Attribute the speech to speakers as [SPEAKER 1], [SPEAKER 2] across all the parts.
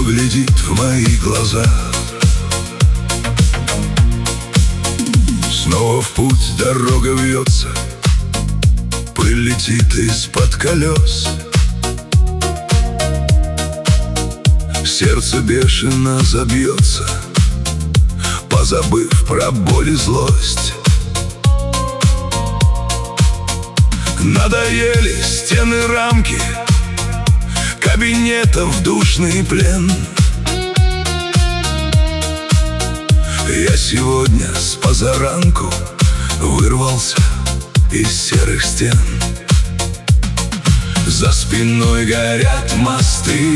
[SPEAKER 1] глядит в мои глаза. Снова в путь дорога вьется, пыль летит из-под колес. Сердце бешено забьется, позабыв про боль и злость. Надоели стены, рамки кабинетов, душный плен. Я сегодня с позаранку вырвался из серых стен. За спиной горят мосты,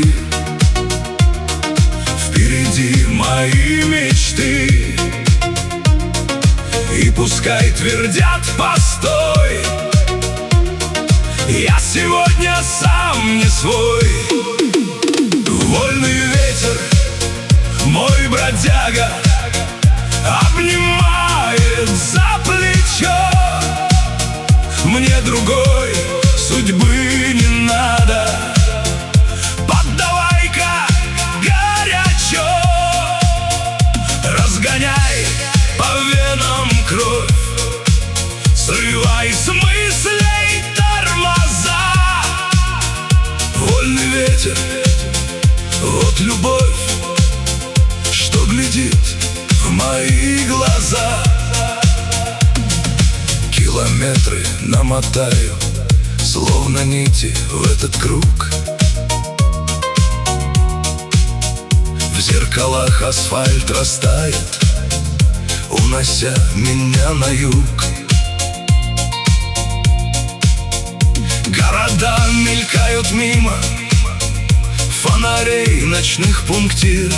[SPEAKER 1] впереди мои мечты. И пускай твердят постой, я сегодня сам не свой. Вольный ветер, мой бродяга, обнимает за плечо. Мне другой судьбы не надо, поддавай-ка горячо. Разгоняй по венам кровь, срывай с мыслей тормоза. Вольный ветер, вот любовь, что глядит в мои глаза. Километры намотаю, словно нити в этот круг. В зеркалах асфальт растает, унося меня на юг. Города мелькают мимо фонарей ночных пунктир.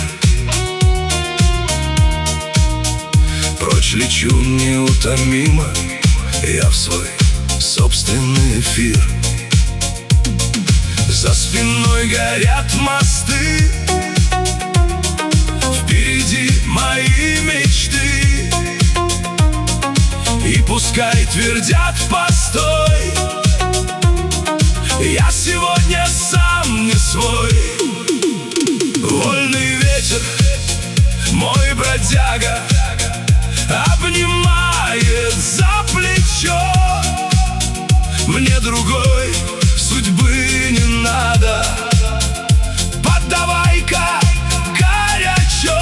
[SPEAKER 1] Прочь лечу неутомимо я в свой собственный эфир. За спиной горят мосты, впереди мои мечты. И пускай твердят постой, я сегодня сам не свой. Вольный ветер, мой бродяга, обнимает за плечо. Мне другой судьбы не надо, поддавай-ка горячо.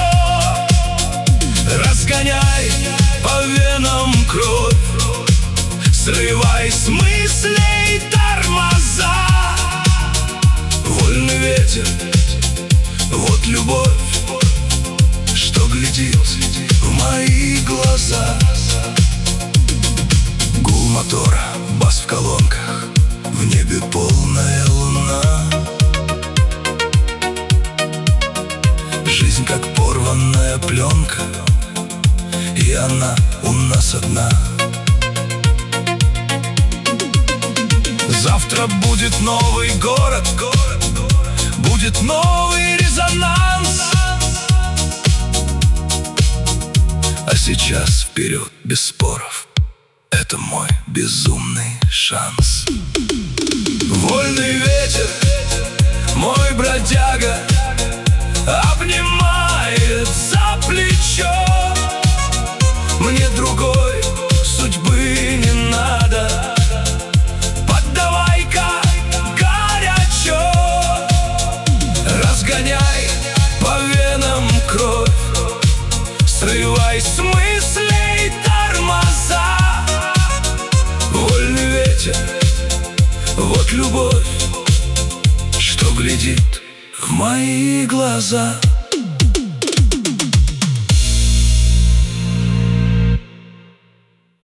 [SPEAKER 1] Разгоняй по венам кровь, срывай с мыслей тормоза. Вольный ветер, вот любовь, что глядит в мои глаза. Гул мотора, бас в колонках, в небе полная луна. Жизнь как порванная пленка, и она у нас одна. Завтра будет новый город, будет новый резонанс. А сейчас вперед без споров, это мой безумный шанс. Вольный ветер, мой бродяга, обнимает за плечо. Мне другой судьбы не надо, поддавай-ка горячо. Разгоняй по венам кровь, срывай с мыслей тормоза. Вольный ветер, вот любовь, что глядит в мои глаза.